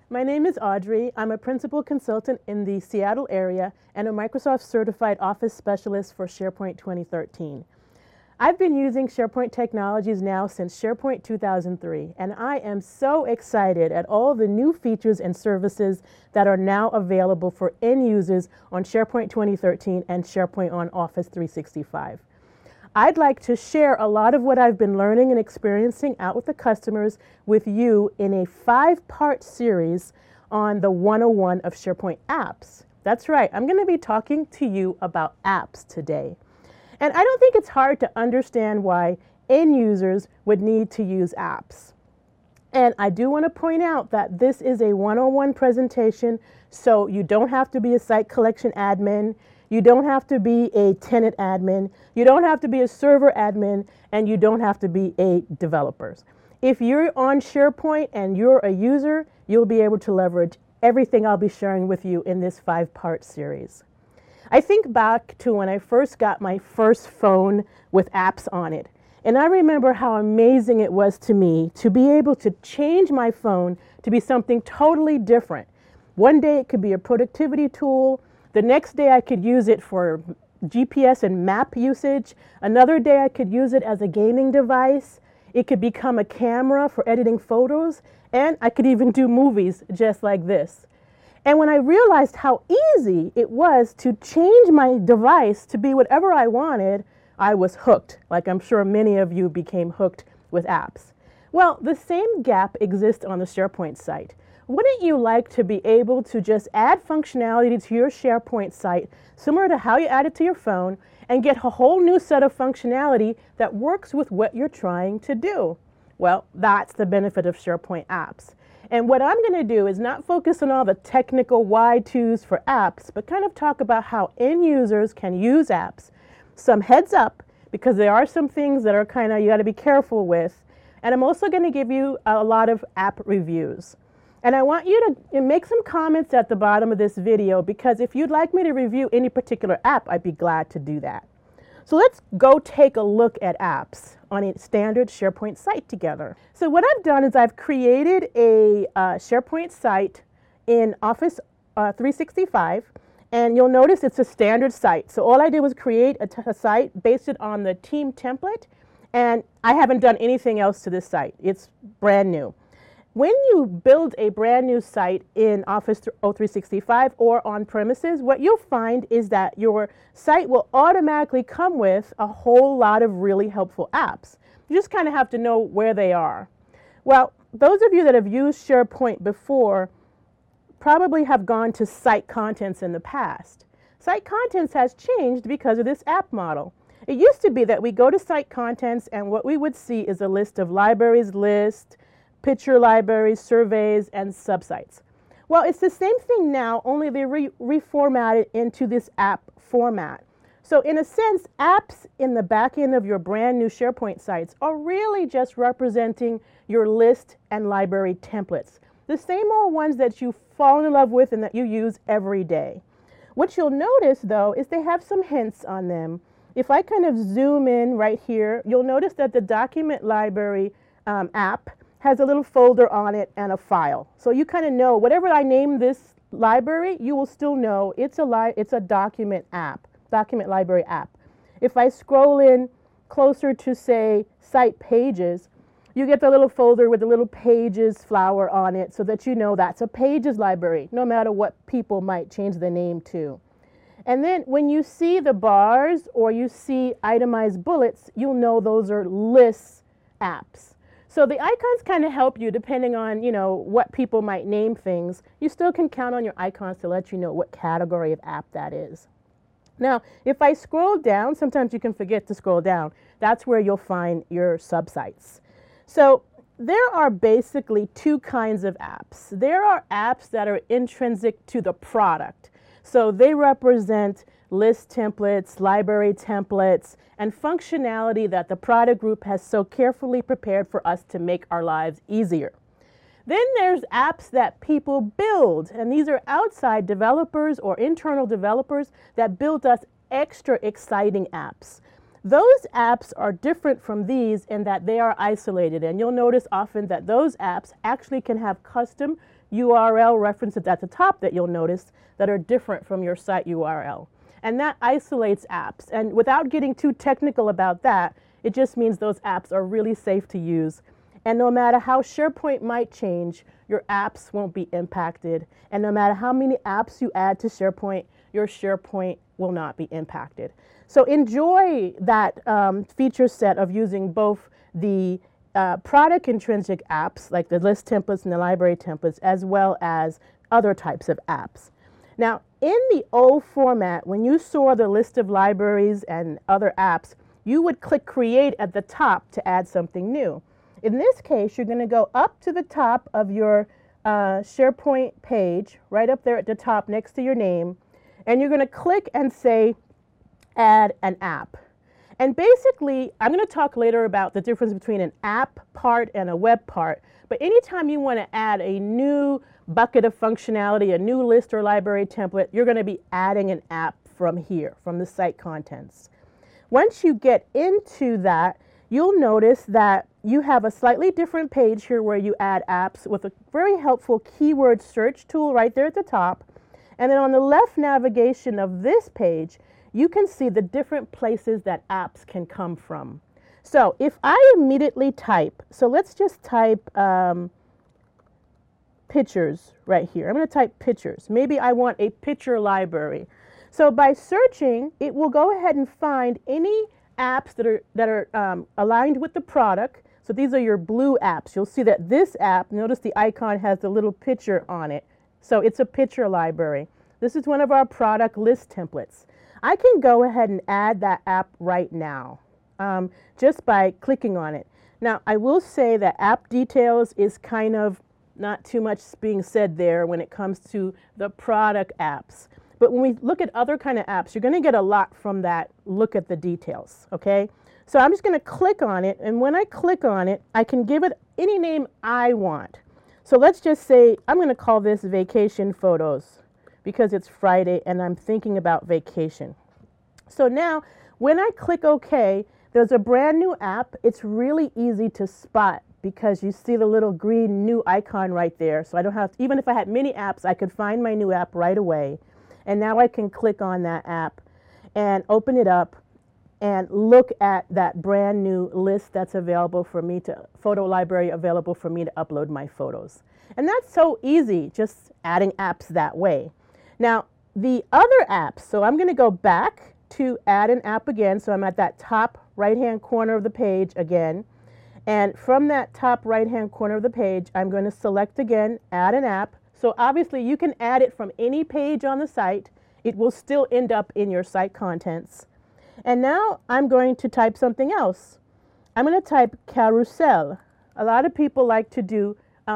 My name is Audrey. I'm a principal consultant in the Seattle area and a Microsoft Certified Office Specialist for SharePoint 2013. I've been using SharePoint technologies now since SharePoint 2003, and I am so excited at all the new features and services that are now available for end users on SharePoint 2013 and SharePoint on Office 365. I'd like to share a lot of what I've been learning and experiencing out with the customers with you in a 5-part series on the 101 of SharePoint apps. That's right, I'm going to be talking to you about apps today. And I don't think it's hard to understand why end users would need to use apps. And I do want to point out that this is a 101 presentation, so you don't have to be a site collection admin. You don't have to be a tenant admin, you don't have to be a server admin, and you don't have to be a developer. If you're on SharePoint and you're a user, you'll be able to leverage everything I'll be sharing with you in this 5-part series. I think back to when I first got my first phone with apps on it, and I remember how amazing it was to me to be able to change my phone to be something totally different. One day it could be a productivity tool. The next day I could use it for GPS and map usage. Another day I could use it as a gaming device. It could become a camera for editing photos, and I could even do movies just like this. And when I realized how easy it was to change my device to be whatever I wanted, I was hooked, like I'm sure many of you became hooked with apps. Well, the same gap exists on the SharePoint site. Wouldn't you like to be able to just add functionality to your SharePoint site, similar to how you add it to your phone, and get a whole new set of functionality that works with what you're trying to do? Well, that's the benefit of SharePoint apps. And what I'm going to do is not focus on all the technical why-tos for apps, but kind of talk about how end users can use apps. Some heads up, because there are some things that are you got to be careful with. And I'm also going to give you a lot of app reviews. And I want you to make some comments at the bottom of this video, because if you'd like me to review any particular app, I'd be glad to do that. So let's go take a look at apps on a standard SharePoint site together. So what I've done is I've created a SharePoint site in Office 365, and you'll notice it's a standard site. So all I did was create a site based it on the team template, and I haven't done anything else to this site. It's brand new. When you build a brand new site in Office 365 or on premises, what you'll find is that your site will automatically come with a whole lot of really helpful apps. You just kind of have to know where they are. Well, those of you that have used SharePoint before probably have gone to Site Contents in the past. Site Contents has changed because of this app model. It used to be that we go to Site Contents and what we would see is a list of libraries, picture libraries, surveys, and subsites. Well, it's the same thing now, only they reformatted into this app format. So in a sense, apps in the back end of your brand new SharePoint sites are really just representing your list and library templates. The same old ones that you fall in love with and that you use every day. What you'll notice though is they have some hints on them. If I kind of zoom in right here, you'll notice that the document library app has a little folder on it and a file. So you kind of know, whatever I name this library, you will still know it's a document library app. If I scroll in closer to, say, site pages, you get the little folder with the little pages flower on it so that you know that's a pages library, no matter what people might change the name to. And then when you see the bars or you see itemized bullets, you'll know those are lists apps. So the icons kind of help you depending on, what people might name things. You still can count on your icons to let you know what category of app that is. Now, if I scroll down, sometimes you can forget to scroll down. That's where you'll find your subsites. So there are basically 2 kinds of apps. There are apps that are intrinsic to the product. So they represent list templates, library templates, and functionality that the product group has so carefully prepared for us to make our lives easier. Then there's apps that people build, and these are outside developers or internal developers that build us extra exciting apps. Those apps are different from these in that they are isolated, and you'll notice often that those apps actually can have custom URL references at the top that you'll notice that are different from your site URL. And that isolates apps. And without getting too technical about that, it just means those apps are really safe to use. And no matter how SharePoint might change, your apps won't be impacted. And no matter how many apps you add to SharePoint, your SharePoint will not be impacted. So enjoy that feature set of using both the product intrinsic apps, like the list templates and the library templates, as well as other types of apps. Now, in the old format, when you saw the list of libraries and other apps, you would click Create at the top to add something new. In this case, you're going to go up to the top of your SharePoint page, right up there at the top next to your name, and you're going to click and say, Add an app. And basically, I'm going to talk later about the difference between an app part and a web part, but anytime you want to add a new bucket of functionality, a new list or library template, you're going to be adding an app from here, from the site contents. Once you get into that, you'll notice that you have a slightly different page here where you add apps with a very helpful keyword search tool right there at the top. And then on the left navigation of this page, you can see the different places that apps can come from. So if I immediately type, so let's just type pictures right here. I'm going to type pictures. Maybe I want a picture library. So by searching, it will go ahead and find any apps that are aligned with the product. So these are your blue apps. You'll see that this app, notice the icon has the little picture on it. So it's a picture library. This is one of our product list templates. I can go ahead and add that app right now just by clicking on it. Now, I will say that app details is kind of not too much being said there when it comes to the product apps. But when we look at other kind of apps, you're going to get a lot from that look at the details, okay? So I'm just going to click on it, and when I click on it, I can give it any name I want. So let's just say I'm going to call this Vacation Photos because it's Friday and I'm thinking about vacation. So now when I click OK, there's a brand new app. It's really easy to spot because you see the little green new icon right there. So I don't have to, even if I had many apps, I could find my new app right away. And now I can click on that app and open it up and look at that brand new list that's available for me to, photo library available for me to upload my photos. And that's so easy, just adding apps that way. Now, the other apps, so I'm going to go back to add an app again. So I'm at that top right-hand corner of the page again. And from that top right-hand corner of the page, I'm going to select again, add an app. So obviously you can add it from any page on the site. It will still end up in your site contents. And now I'm going to type something else. I'm going to type carousel. A lot of people like to do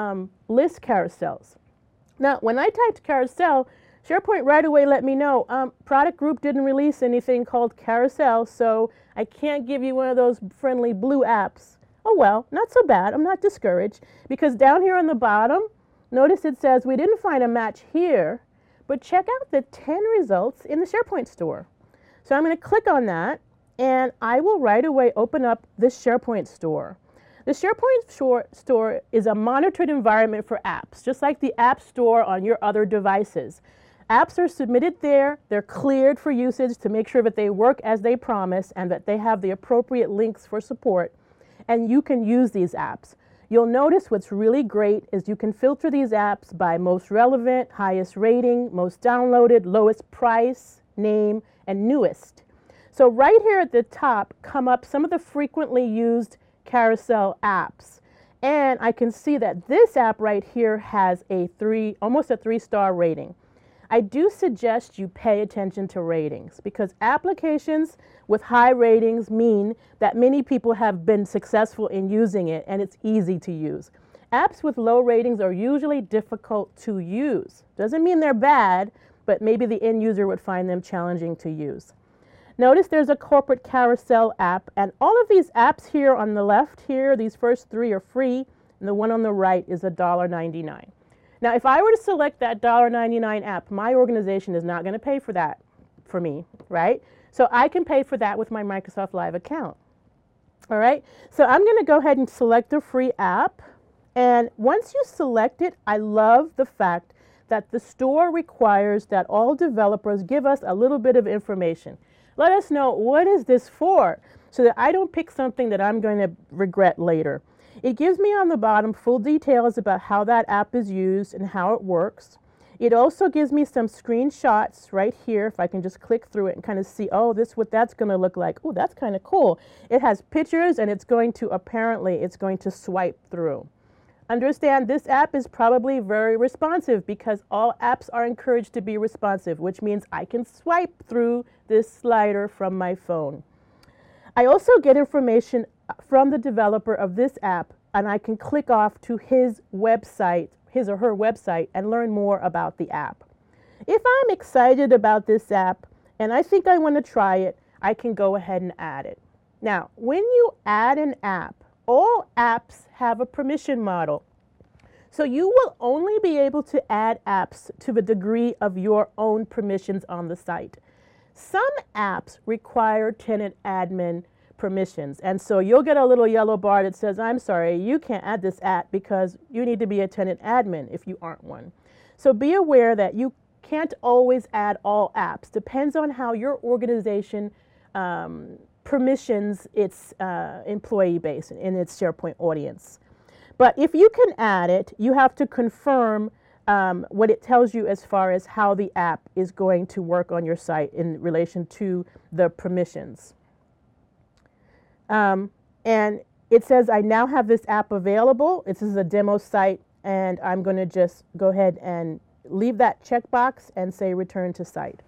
list carousels. Now, when I typed carousel, SharePoint right away let me know product group didn't release anything called carousel, so I can't give you one of those friendly blue apps. Oh well, not so bad. I'm not discouraged because down here on the bottom, notice it says we didn't find a match here, but check out the 10 results in the SharePoint store. So I'm going to click on that and I will right away open up the SharePoint store. The SharePoint store is a monitored environment for apps, just like the App Store on your other devices. Apps are submitted there, they're cleared for usage to make sure that they work as they promise and that they have the appropriate links for support, and you can use these apps. You'll notice what's really great is you can filter these apps by most relevant, highest rating, most downloaded, lowest price, name, and newest. So right here at the top come up some of the frequently used carousel apps. And I can see that this app right here has almost a 3-star rating. I do suggest you pay attention to ratings because applications with high ratings mean that many people have been successful in using it and it's easy to use. Apps with low ratings are usually difficult to use. Doesn't mean they're bad, but maybe the end user would find them challenging to use. Notice there's a corporate carousel app, and all of these apps here on the left here, these first 3 are free, and the one on the right is $1.99. Now, if I were to select that $1.99 app, my organization is not going to pay for that for me, right? So I can pay for that with my Microsoft Live account. All right, so I'm going to go ahead and select the free app, And once you select it, I love the fact that the store requires that all developers give us a little bit of information. Let us know, what is this for, so that I don't pick something that I'm going to regret later. It gives me on the bottom full details about how that app is used and how it works. It also gives me some screenshots right here, if I can just click through it and kind of see, oh, this is what that's going to look like. Oh, that's kind of cool. It has pictures, and it's going to swipe through. Understand, this app is probably very responsive because all apps are encouraged to be responsive, which means I can swipe through this slider from my phone. I also get information from the developer of this app, and I can click off to his website, his or her website, and learn more about the app. If I'm excited about this app and I think I want to try it, I can go ahead and add it. Now, when you add an app, all apps have a permission model. So you will only be able to add apps to the degree of your own permissions on the site. Some apps require tenant admin permissions, and so you'll get a little yellow bar that says, I'm sorry, you can't add this app because you need to be a tenant admin if you aren't one. So be aware that you can't always add all apps. Depends on how your organization permissions its employee base in its SharePoint audience. But if you can add it, you have to confirm what it tells you as far as how the app is going to work on your site in relation to the permissions. And it says, I now have this app available. This is a demo site, and I'm going to just go ahead and leave that checkbox and say return to site.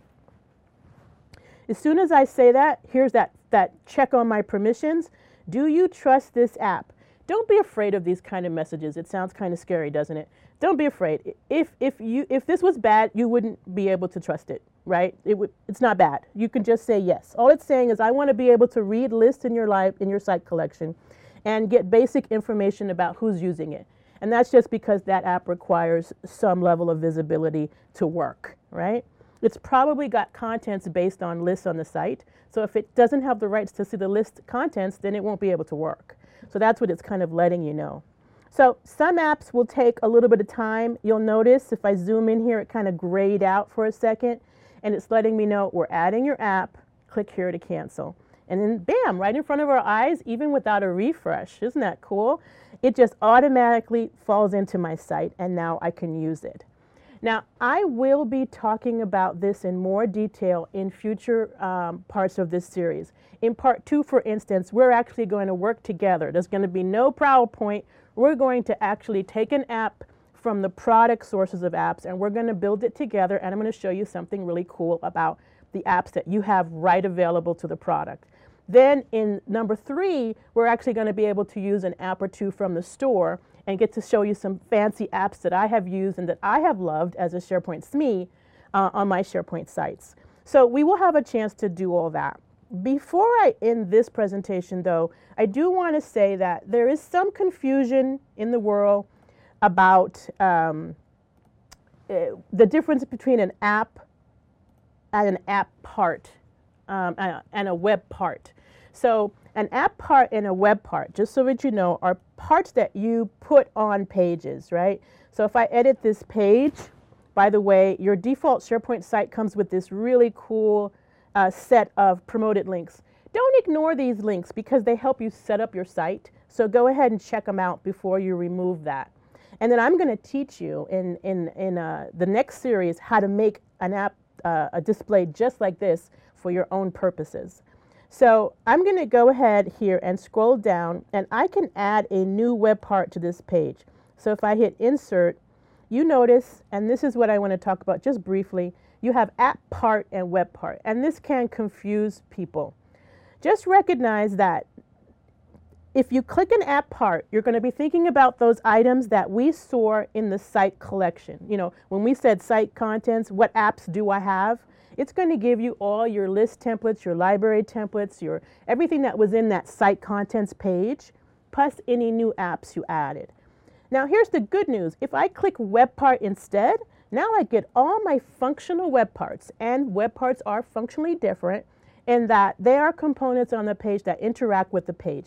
As soon as I say that, here's that check on my permissions. Do you trust this app? Don't be afraid of these kind of messages. It sounds kind of scary, doesn't it? Don't be afraid. If this was bad, you wouldn't be able to trust it, right? It's not bad. You can just say yes. All it's saying is, I want to be able to read lists in your site collection and get basic information about who's using it. And that's just because that app requires some level of visibility to work, right? It's probably got contents based on lists on the site. So if it doesn't have the rights to see the list contents, then it won't be able to work. So that's what it's kind of letting you know. So some apps will take a little bit of time. You'll notice if I zoom in here, it kind of grayed out for a second, and it's letting me know we're adding your app. Click here to cancel. And then bam, right in front of our eyes, even without a refresh. Isn't that cool? It just automatically falls into my site, and now I can use it. Now, I will be talking about this in more detail in future parts of this series. In part 2, for instance, we're actually going to work together. There's going to be no PowerPoint. We're going to actually take an app from the product sources of apps, and we're going to build it together, and I'm going to show you something really cool about the apps that you have right available to the product. Then in number 3, we're actually going to be able to use an app or two from the store and get to show you some fancy apps that I have used and that I have loved as a SharePoint SME on my SharePoint sites. So we will have a chance to do all that. Before I end this presentation, though, I do want to say that there is some confusion in the world about the difference between an app and an app part and a web part. So an app part and a web part, just so that you know, are parts that you put on pages, right? So if I edit this page, by the way, your default SharePoint site comes with this really cool set of promoted links. Don't ignore these links because they help you set up your site. So go ahead and check them out before you remove that. And then I'm going to teach you in the next series how to make an app a display just like this for your own purposes. So I'm going to go ahead here and scroll down, and I can add a new web part to this page. So if I hit insert, you notice, and this is what I want to talk about just briefly, you have app part and web part, and this can confuse people. Just recognize that if you click an app part, you're going to be thinking about those items that we store in the site collection. You know, when we said site contents, what apps do I have? It's going to give you all your list templates, your library templates, your everything that was in that site contents page, plus any new apps you added. Now here's the good news. If I click web part instead, now I get all my functional web parts, and web parts are functionally different in that they are components on the page that interact with the page.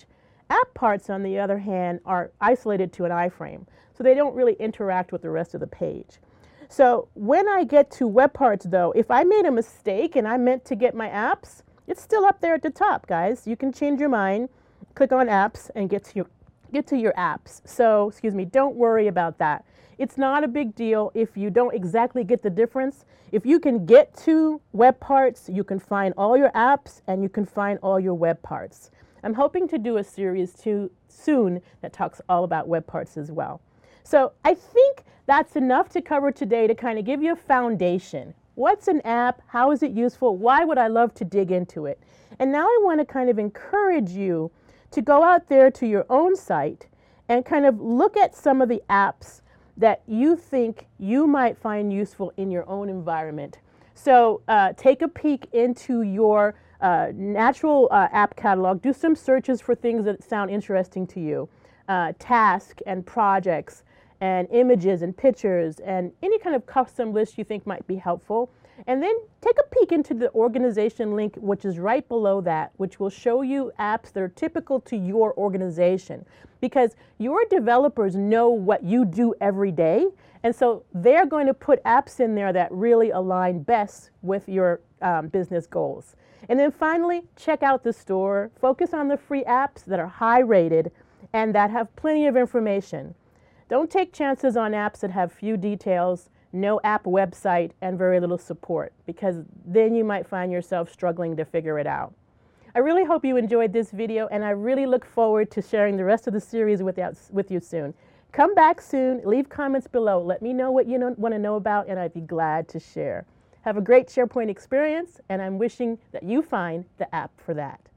App parts, on the other hand, are isolated to an iframe, so they don't really interact with the rest of the page. So when I get to web parts though, if I made a mistake and I meant to get my apps, it's still up there at the top, guys. You can change your mind, click on apps, and get to your apps. So, excuse me, don't worry about that. It's not a big deal if you don't exactly get the difference. If you can get to web parts, you can find all your apps and you can find all your web parts. I'm hoping to do a series soon that talks all about web parts as well. So I think that's enough to cover today to kind of give you a foundation. What's an app? How is it useful? Why would I love to dig into it? And now I want to kind of encourage you to go out there to your own site and kind of look at some of the apps that you think you might find useful in your own environment. So take a peek into your natural app catalog. Do some searches for things that sound interesting to you. Tasks and projects and images and pictures and any kind of custom list you think might be helpful. And then take a peek into the organization link, which is right below that, which will show you apps that are typical to your organization, because your developers know what you do every day. And so they're going to put apps in there that really align best with your business goals. And then finally, check out the store. Focus on the free apps that are high rated and that have plenty of information. Don't take chances on apps that have few details, no app website, and very little support, because then you might find yourself struggling to figure it out. I really hope you enjoyed this video, and I really look forward to sharing the rest of the series with you soon. Come back soon, leave comments below, let me know what you want to know about, and I'd be glad to share. Have a great SharePoint experience, and I'm wishing that you find the app for that.